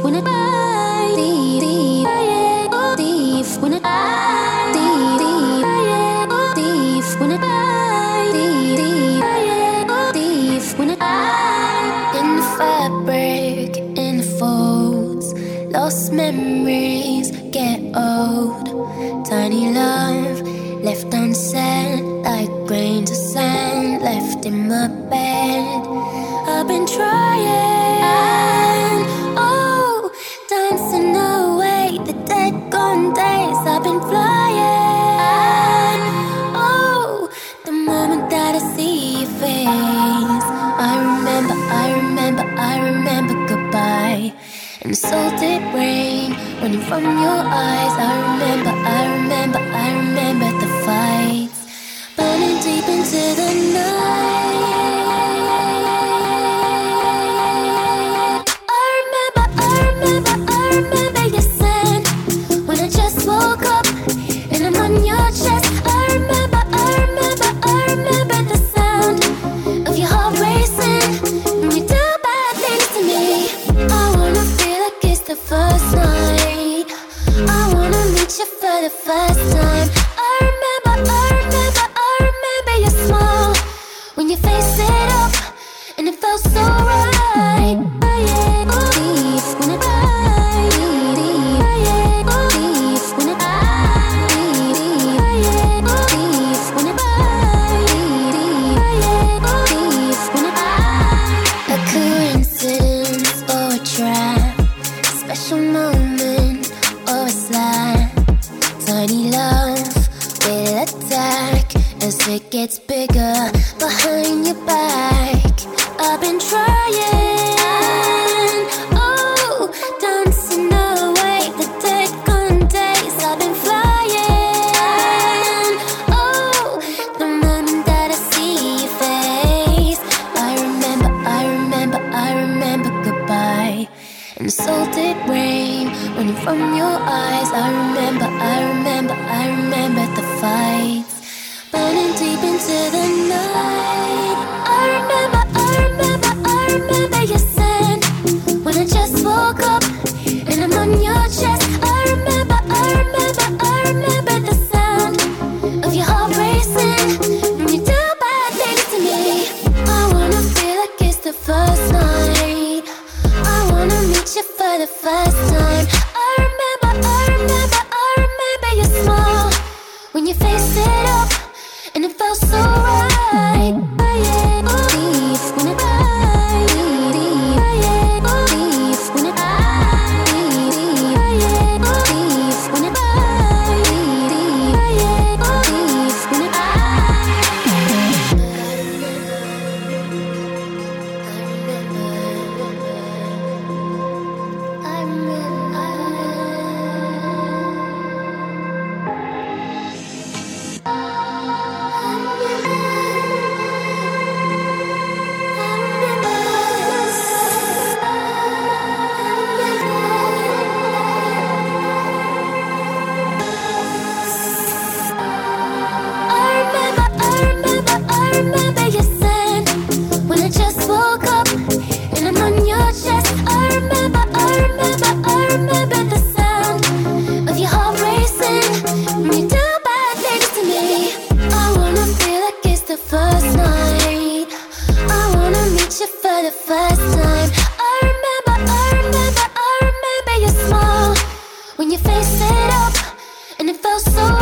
when I deep when I deep when I deep when I in the fabric, in the folds, lost memories get old. Tiny love left unsaid, like grains of sand left in my bed. I've been trying, oh, dancing away the dead gone days. I've been flying, oh, the moment that I see your face. I remember goodbye. And the salted rain running from your eyes. I remember the fights burning deep into the night. I remember your scent when I just woke up and I'm on your chest. I remember the sound of your heart racing when you do bad things to me. I wanna feel like it's the first night. I wanna meet you for the first time. I remember your smile when you face it up, and it felt so right. A coincidence or a trap, a special moment or a slap. Tiny love will attack as it gets bigger behind your back. I've been trying, oh, dancing away the dead gone days. I've been flying, oh, the moment that I see your face. I remember goodbye. And the salted rain running from your eyes. I remember the fights burning deep into the night. I remember your scent when I just woke up and I'm on your chest. I remember the sound of your heart racing when you do bad things to me. I wanna feel like it's the first night. I wanna meet you for the first time. I remember your smile when you face it up, and it felt so right. I remember your smile when you face it up, and it felt so